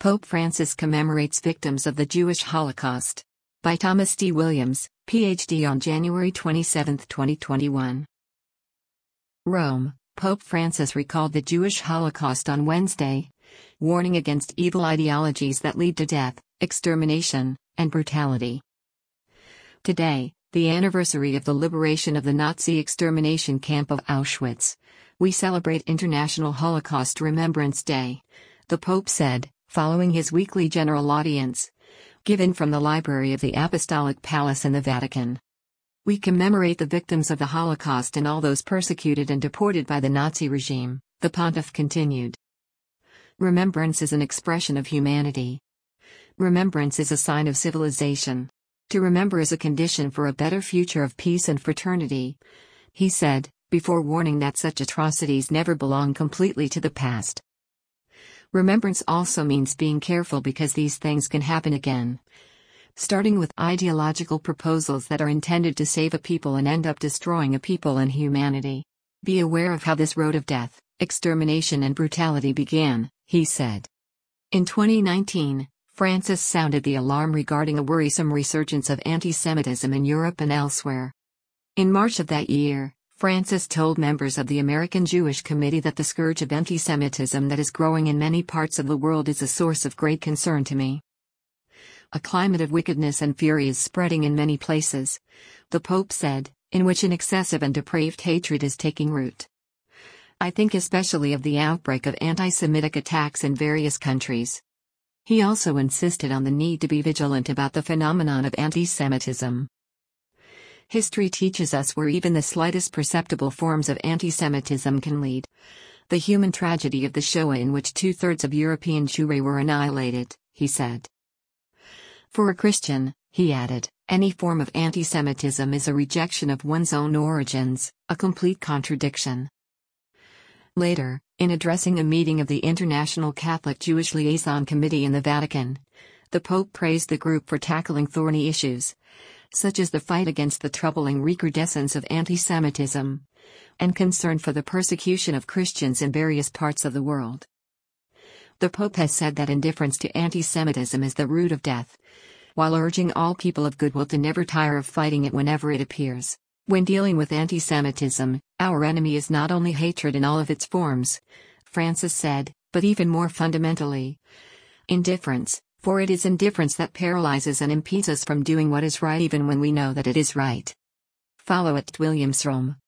Pope Francis commemorates victims of the Jewish Holocaust. By Thomas D. Williams, Ph.D. on January 27, 2021. Rome, Pope Francis recalled the Jewish Holocaust on Wednesday, warning against evil ideologies that lead to death, extermination, and brutality. Today, the anniversary of the liberation of the Nazi extermination camp of Auschwitz, we celebrate International Holocaust Remembrance Day, the Pope said, following his weekly general audience, given from the Library of the Apostolic Palace in the Vatican. We commemorate the victims of the Holocaust and all those persecuted and deported by the Nazi regime, the pontiff continued. Remembrance is an expression of humanity. Remembrance is a sign of civilization. To remember is a condition for a better future of peace and fraternity, he said, before warning that such atrocities never belong completely to the past. Remembrance also means being careful because these things can happen again. Starting with ideological proposals that are intended to save a people and end up destroying a people and humanity. Be aware of how this road of death, extermination and brutality began, he said. In 2019, Francis sounded the alarm regarding a worrisome resurgence of anti-Semitism in Europe and elsewhere. In March of that year, Francis told members of the American Jewish Committee that the scourge of anti-Semitism that is growing in many parts of the world is a source of great concern to me. A climate of wickedness and fury is spreading in many places, the Pope said, in which an excessive and depraved hatred is taking root. I think especially of the outbreak of anti-Semitic attacks in various countries. He also insisted on the need to be vigilant about the phenomenon of anti-Semitism. History teaches us where even the slightest perceptible forms of anti-Semitism can lead. The human tragedy of the Shoah in which 2/3 of European Jewry were annihilated, he said. For a Christian, he added, any form of anti-Semitism is a rejection of one's own origins, a complete contradiction. Later, in addressing a meeting of the International Catholic Jewish Liaison Committee in the Vatican, the Pope praised the group for tackling thorny issues, such as the fight against the troubling recrudescence of anti-Semitism, and concern for the persecution of Christians in various parts of the world. The Pope has said that indifference to anti-Semitism is the root of death, while urging all people of goodwill to never tire of fighting it whenever it appears. When dealing with anti-Semitism, our enemy is not only hatred in all of its forms, Francis said, but even more fundamentally, indifference, for it is indifference that paralyzes and impedes us from doing what is right even when we know that it is right. Follow @WilliamsRome.